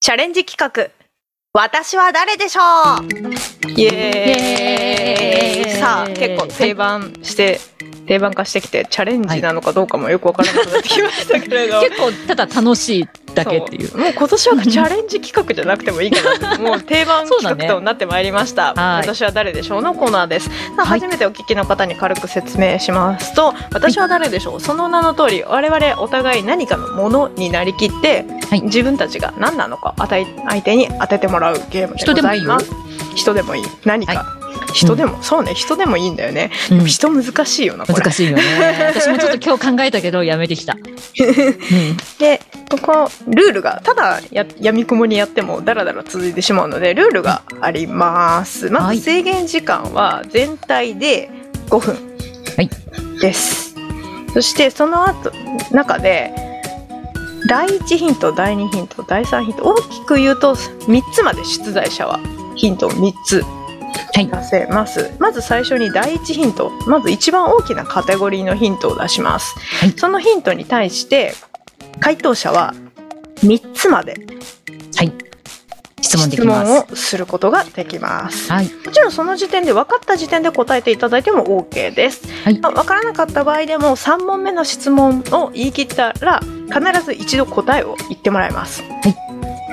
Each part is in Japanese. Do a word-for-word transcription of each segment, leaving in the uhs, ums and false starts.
チャレンジ企画、私は誰でしょう。イエーイ。 イエーイ。 さあ、結構定番して、定番化してきて、チャレンジなのかどうかもよくわからなくなってきましたけれど、 結構ただ楽しいだけっていう。 もう今年はチャレンジ企画じゃなくてもいいかなと、もう定番企画となってまいりました、ね、私は誰でしょうのコーナーです。さあ、初めてお聞きの方に軽く説明しますと、私は誰でしょう、その名の通り我々お互い何かのものになりきって、はい、自分たちが何なのか相手に当ててもらうゲームでございます。人でもいいよ。人でもいい。何か、はい、人でも、うん、そうね、人でもいいんだよね、うん、でも人難しいよな、これ。 難しいよね。私もちょっと今日考えたけどやめてきた、うん、 で、ここルールがただややみくもにやってもダラダラ続いてしまうのでルールがあります。まず制限時間は全体でごふんです、はい、そしてその後中でだいいちヒント、だいにヒント、だいさんヒント、大きく言うとみっつまで出題者はヒントをみっつ出せます、はい、まず最初にだいいちヒント、まず一番大きなカテゴリーのヒントを出します、はい、そのヒントに対して回答者はみっつまで、はい、質問できます。質問をすることができます、はい、もちろんその時点で分かった時点で答えていただいても OK です、はい、分からなかった場合でもさんもんめの質問を言い切ったら必ず一度答えを言ってもらいます、はい、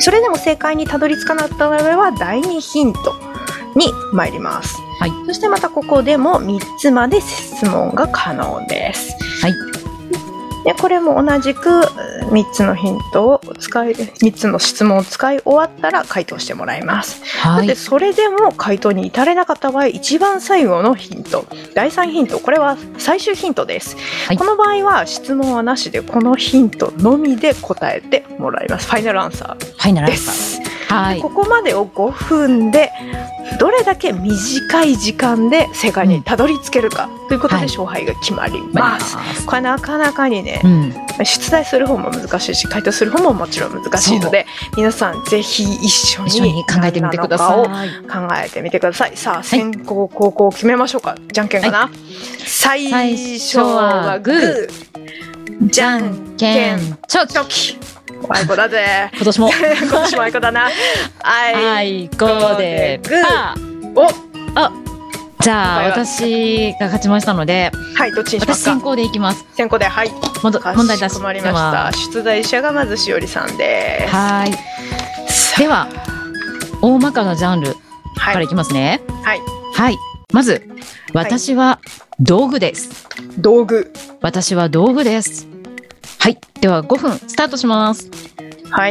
それでも正解にたどり着かなかった場合はだいにヒントに参ります、はい、そしてまたここでもみっつまで質問が可能です、はい、でこれも同じくみっつのヒントを使いみっつの質問を使い終わったら回答してもらいます、はい、でそれでも回答に至れなかった場合一番最後のヒントだいさんヒント、これは最終ヒントです、はい、この場合は質問はなしでこのヒントのみで答えてもらいます。ファイナルアンサーです。ファイナルアンサー、はい、ここまでをごふんでどれだけ短い時間で正解にたどり着けるかということで勝敗が決まります、はい、これなかなかにね、うん、出題する方も難しいし回答する方ももちろん難しいので皆さんぜひ一緒に考えてみてください。 考えてみてください。さあ先攻後攻決めましょうか。じゃんけんかな、はい、最初はグーじゃんけんチョキ。あいこだぜ。今年も今年もあいこだな。 あいこでグー。おあじゃあ私が勝ちましたので、はい、どっちにしますか。私先行でいきます。 先行で、はい。 問題出しまりました。出題者がまずしおりさんです。 はい。では大まかなジャンルからいきますね。はい。はい。まず私は道具です。 道具。 私は道具です。はい。ではごふんスタートします。 はい。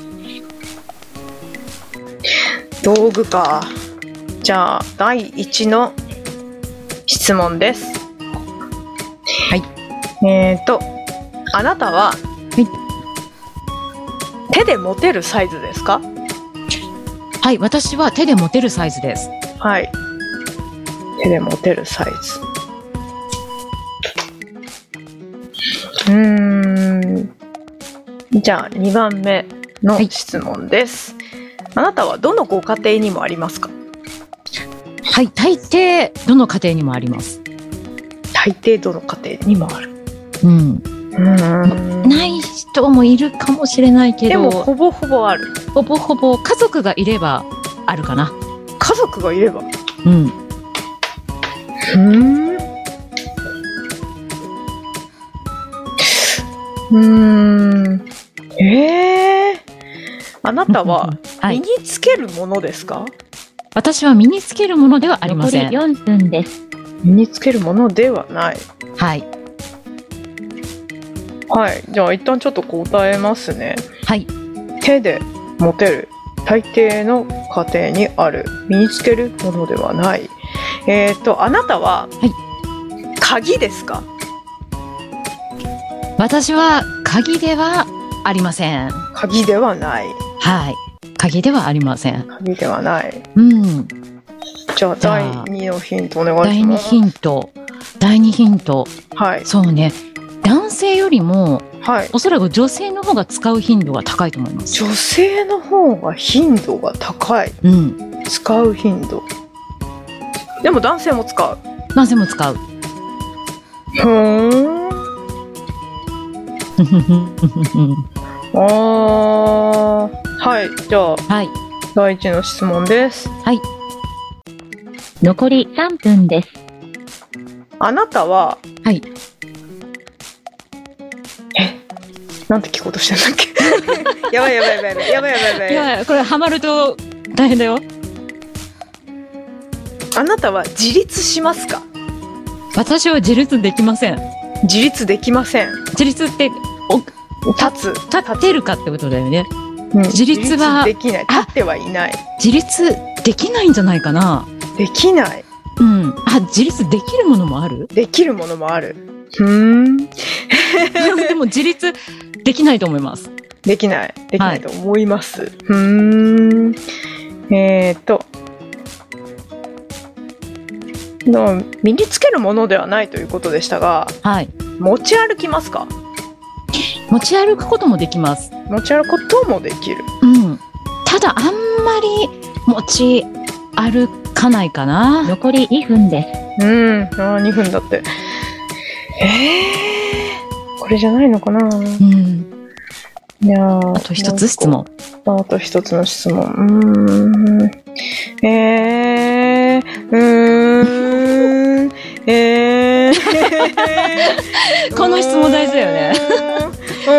道具か。じゃあだいいちの質問です。はい。えーとあなたは、はい、手で持てるサイズですか。 はい、私は手で持てるサイズです。 はい。手で持てるサイズ。うーん。じゃあにばんめの質問です。はい、あなたはどのご家庭にもありますか。 はい、大抵どの家庭にもあります。 大抵どの家庭にもある。 うん。うんない人もいるかもしれないけど、 でもほぼほぼある。 ほぼほぼ家族がいればあるかな。 家族がいれば。 うん。 うん。うーん。ええー。あなたは身につけるものですか。はい、 私は身につけるものではありません。 残りよんぷんです。 身につけるものではない。 はい。 はい。じゃあ一旦ちょっと答えますね。 はい。 手で持てる。大抵の家庭にある。身につけるものではない。えっとあなたは、はい、鍵ですか。 私は鍵ではありません。 鍵ではない。 はい。鍵ではありません。 鍵ではない。 うん。 じゃあだいにのヒントお願いします。だいにヒント。だいにヒント。 はい。 そうね。男性よりも、 はい、 おそらく女性の方が使う頻度が高いと思います。 女性の方が頻度が高い。 うん。 使う頻度。でも男性も使う。 男性も使う。 ふーん。あー。 はい、じゃあ、 はい。 第一の質問です。 はい。 残りさんぷんです。 あなたは、 はい。 え、なんて聞こうとしてんだっけやばいやばいやばいやばいやばいやばいやばい。 いや、これハマると大変だよ。 あなたは自立しますか？ 私は自立できません。 自立できません。 自立ってお立つ立ってるかってことだよね。 うん、 自立は自立できない。立ってはいない。 自立できないんじゃないかな。 できない。 うん。あ、自立できるものもある？ できるものもある。ふーん。 でも自立できないと思います。 できない。できないと思います。はい、ふーん。えーっと。の身につけるものではないということでしたが、 はい、 持ち歩きますか？ 持ち歩くこともできます。 持ち歩くこともできる。 うん。ただあんまり持ち歩かないかな。 残りにふんです。 うん。ああ、にふんだって。えー、これじゃないのかな。うん。いやあと一つ質問。 あと一つの質問。うーん。えー、うーん。えー。 この質問大事だよね。 う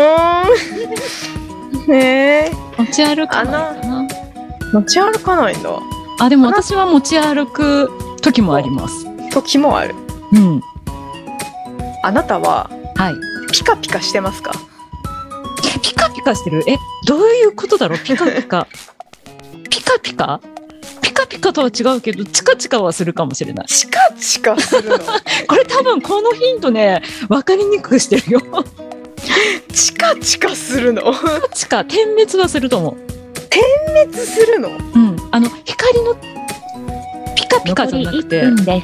ーん。えー。 持ち歩かないかな。 持ち歩かないんだ。 あ、でも私は持ち歩く時もあります。 時もある。 うん。 あなたは、 はい。 ピカピカしてますか？ ピカピカしてる？え、どういうことだろう？ピカピカ。ピカピカ？ピカピカとは違うけど、チカチカはするかもしれない。 チカチカするの？ これ多分このヒントね、分かりにくくしてるよ。 チカチカするの？ チカチカ、点滅はすると思う。 点滅するの？ うん。あの、光のピカピカじゃなくて。 残りいっぷんです。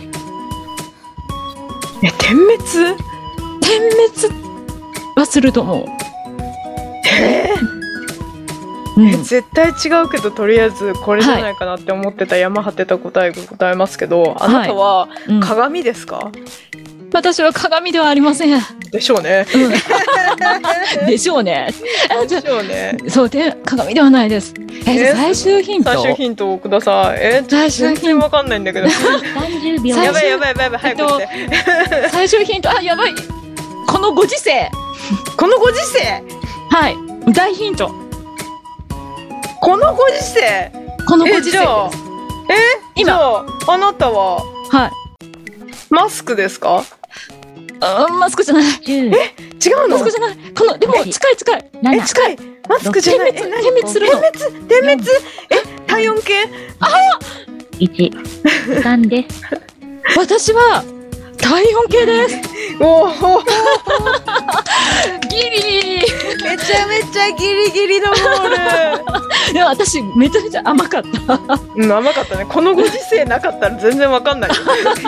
え、点滅？ 点滅はすると思う。 えーうん、え絶対違うけど、とりあえずこれじゃないかなって思ってた、はい、山張ってた答えが答えますけど、あなたは鏡ですか？はい、うん、 私は鏡ではありません。 でしょうね。 うん、でしょうね。 でしょうね。 そうで鏡ではないです。え、最終ヒント。 最終ヒントをください。え、最終ヒント全然わかんないんだけど。 さんじゅうびょう。 やばいやばいやばいやばい、早くして。 えっと、最終ヒント、あ、やばい。このご時世。 このご時世。 はい。大ヒント。 このご時世。 このご時世です。 え、今、じゃあ、あなたは。 はい。 マスクですか？ あ、マスクじゃない。 え、違うの？ マスクじゃない。この、でも近い近い。 え、近い。マスクじゃない。 点滅、点滅するの。 点滅、点滅。え、体温計？ あいち。時間です。 私は、体温計です。 おお。 ギリギリ。 めちゃめちゃギリギリのゴール。いや、私、めちゃめちゃ甘かった。 うん、甘かったね。このご時世なかったら全然わかんない。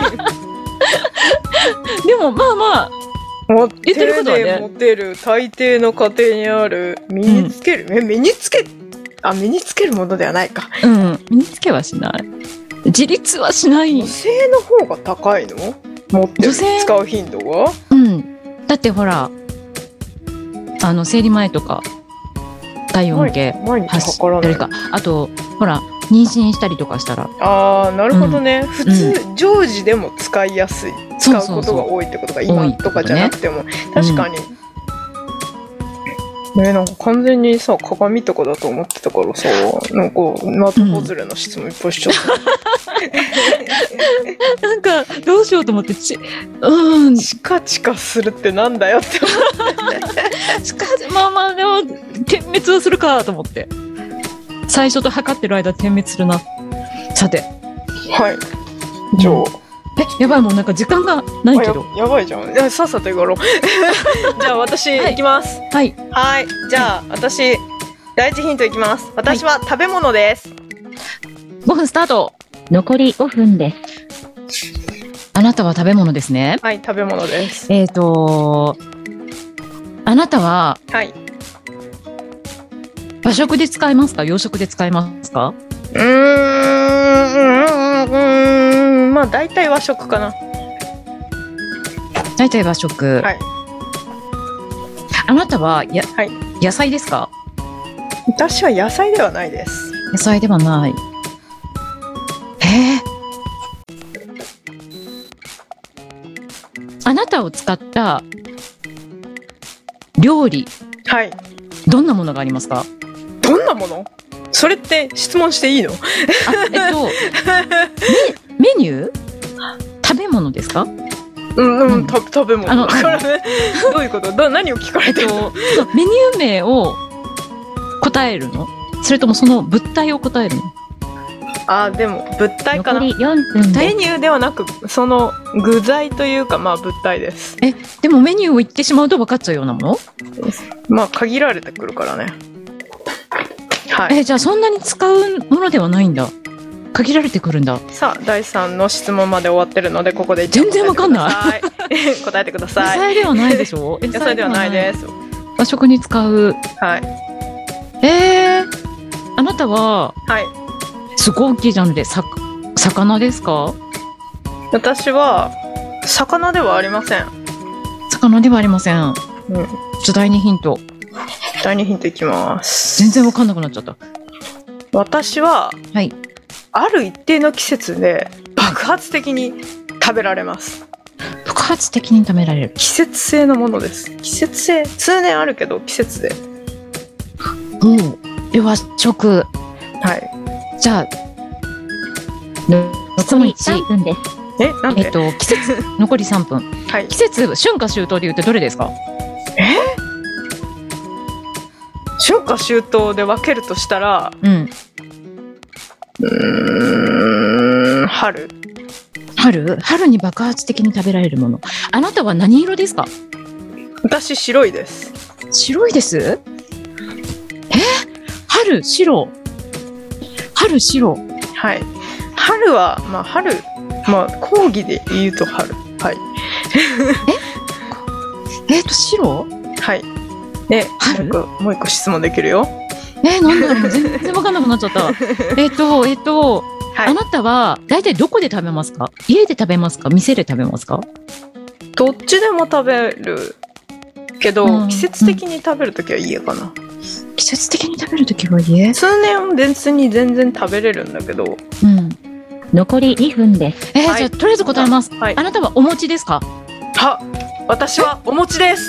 でも、まあまあ、言ってることはね。 持てる、大抵の家庭にある、身につける、うん、え、身につけ、あ、身につけるものではないか。 うん、身につけはしない。自立はしない。 女性の方が高いの？持ってる、使う頻度が？ うん。だってほら、あの、生理前とか、体温計発したりか。あと、ほら、妊娠したりとかしたら。 ああ、なるほどね。うん、普通、うん、常時でも使いやすい。使うことが多いってことが、今とかじゃなくても。ね、確かに。うん、ね、なんか完全にさ、鏡とかだと思ってたからさ、なんか、的外れの質問いっぱいしちゃった。 なんか、どうしようと思って、ち、うん。 チカチカするってなんだよって思って。 チカまあまあ、でも、点滅はするかと思って。最初と測ってる間点滅するな。さて。 はい。じゃあ。 え、やばい、もうなんか時間がないけど。 や, やばいじゃん。いや、さっさと行こう。じゃあ私、はい、行きます。 はい。 はい。じゃあ私、第一ヒントいきます。私は食べ物です。 ごふんスタート。 残りごふんです。 あなたは食べ物ですね。 はい、食べ物です。 えっと、あなたは、 はい。 和食で使いますか？洋食で使いますか？ うーん、うーん、まあ大体和食かな。 大体和食。 はい。 あなたはや、 はい、 野菜ですか？ 私は野菜ではないです。 野菜ではない。へえ。あなたを使った料理、 はい。 どんなものがありますか？ どんなもの？それって質問していいの？ あ、えっと、メ、メニュー？食べ物ですか？ うんうん、 うんた食べ物あのだからね。どういうこと？ど何を聞かれてるの？ そうメニュー名を答えるの？それともその物体を答えるの？ あ、でも物体かな。 残りよんぷんです。 メニューではなく、その具材というか、まあ物体です。 え、でもメニューを言ってしまうと分かっちゃうようなもの？ まあ限られてくるからね。はい。 え、じゃあそんなに使うものではないんだ。限られてくるんだ。 さあ、だいさんの質問まで終わってるので、ここで全然わかんないい。答えてくだ野さい。 菜ではないでしょ？ 野菜ではないです。 和食に使う。 はい。 えー、あなたははい。 すごい大きいジャンルでさ魚ですか？ 私は魚ではありません。 魚ではありません。 うん。 ちょ第二ヒント。 第二ヒントいきます。 全然わかんなくなっちゃった。 私ははい。 ある一定の季節で爆発的に食べられます。 爆発的に食べられる。 季節性のものです。季節性、通年あるけど季節で。 おう。で和食。 はい。 じゃあ質問残りさんいち。 ぷんです。 え、なんで？ えっと季節残りさんぷん。 はい。 季節春夏秋冬で言うとどれですか？ 春夏秋冬で分けるとしたら、 うん。 うーん、春。 春春に爆発的に食べられるもの。あなたは何色ですか？ 私白いです。 白いです。え？春白。春白。 はい。春はまあ春、まあ講義で言うと春。はい。 えっと白？ はい。で、 春もう一個もう一個質問できるよ。 えー、なんだろう全然わかんなくなっちゃった。えっとえっと、 はいあなたは大体どこで食べますか？家で食べますか？店で食べますか？ どっちでも食べるけど、 うん季節的に食べるときは家かな。 季節的に食べるときは家？ 通年別に全然食べれるんだけど、 うん。 残りにふんです。 えーはいじゃあとりあえず答えます。 はいあなたはお餅ですか？ は、私はお餅です。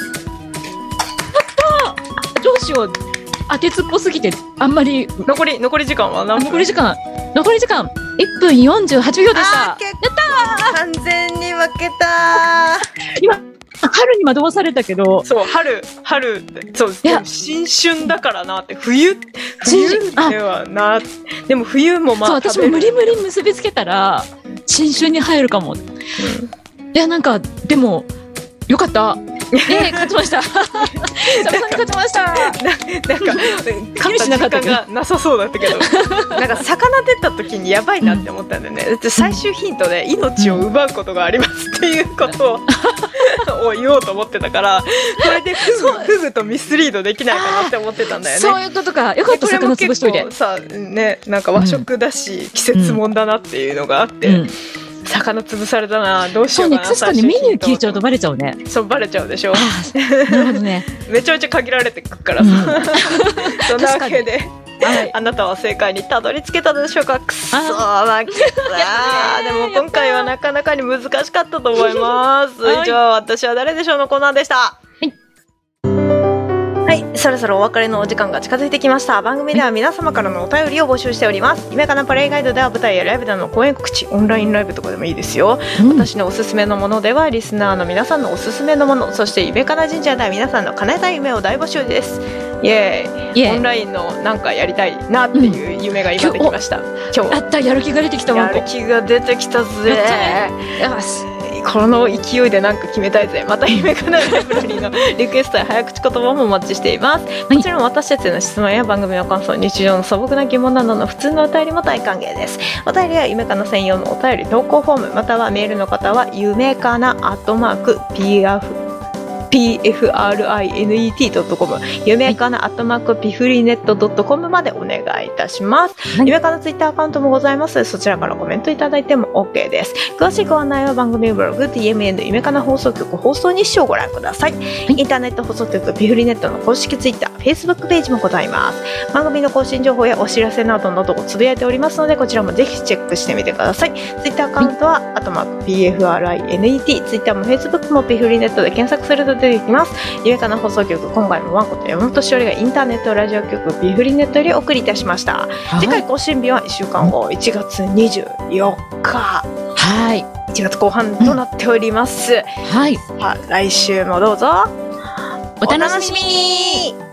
どうしよう。当てつっぽすぎてあんまり残り残り時間は何分？ 残り時間残り時間いっぷんよんじゅうはちびょうでしたあー、。結構完全に負けた。 今春に惑わされたけど、 そう、春春そういやでも新春だからなって、冬新冬春あではな。でも冬もまそうあ食べる。 私も無理無理結びつけたら新春に入るかも。いやなんかでもよかった。えー、勝ちました。久々に勝ちました。 なんか勝った時間がなさそうだったけど、なんか魚出た時にやばいなって思ったんだよね。だって最終ヒントで命を奪うことがありますっていうことをを言おうと思ってたから、これでフグフグとミスリードできないかなって思ってたんだよね。 そういうことか。よかった。 これも魚潰しといて。 結構さね、なんか和食だし、季節もんだなっていうのがあって、 うん、 魚潰されたな、どうしそうね。 ようかな。 確かにメニュー聞いちゃうとバレちゃうね。 そうバレちゃうでしょ。 あーなるほどね。 めちゃめちゃ限られてくからさ、 うんそんなわけで、 はい。 あなたは正解にたどり着けたでしょうか。くそー負けた。でも今回はなかなかに難しかったと思います。 はい以上、私は誰でしょうのコーナーでした。はい、そろそろお別れのお時間が近づいてきました。番組では皆様からのお便りを募集しております。夢かなプレイガイドでは舞台やライブでの公演告知、オンラインライブとかでもいいですよ。 うん私のおすすめのものではリスナーの皆さんのおすすめのもの、そして夢かな神社では皆さんの叶えたい夢を大募集です。イエーイ。 イエーイオンラインのなんかやりたいなっていう夢が今できました。今日あったやる気が出てきたわ。 やる気が出てきたぜ。 よし。 この勢いでなんか決めたいぜ。また夢かなライブラリーのリクエストや早口言葉もお待ちしています。もちろん私たちへの質問や番組の感想、日常の素朴な疑問などの普通のお便りも大歓迎です。お便りは夢かな専用のお便り投稿フォーム、またはメールの方は夢かなアットマーク ピーアールピーエフアールアイエヌイーティードットコム、夢かなアットマークピフリネットドットコムまでお願いいたします。 はい、 夢かなツイッターアカウントもございます。そちらからコメントいただいても OK です。詳しいご案内は番組ブログ ティーエムエヌ 夢かな放送局放送日誌をご覧ください。はい、インターネット放送局ピフリネットの公式ツイッター、Facebook ページもございます。番組の更新情報やお知らせなどなどをつぶやいておりますので、こちらもぜひチェックしてみてください。ツイッターアカウントは、はい、アットマーク ピーエフアールアイエヌイーティー、ツイッターも Facebook もピフリネットで検索すると出てきます。夢かな放送局、今回もワンコと山本しおりがインターネットラジオ局ピフリネットよりお送りいたしました。次回更新日はいっしゅうかんご、いちがつにじゅうよっか。 はい。 いちがつこう半となっております。 はい。 さあ、来週もどうぞお楽しみに。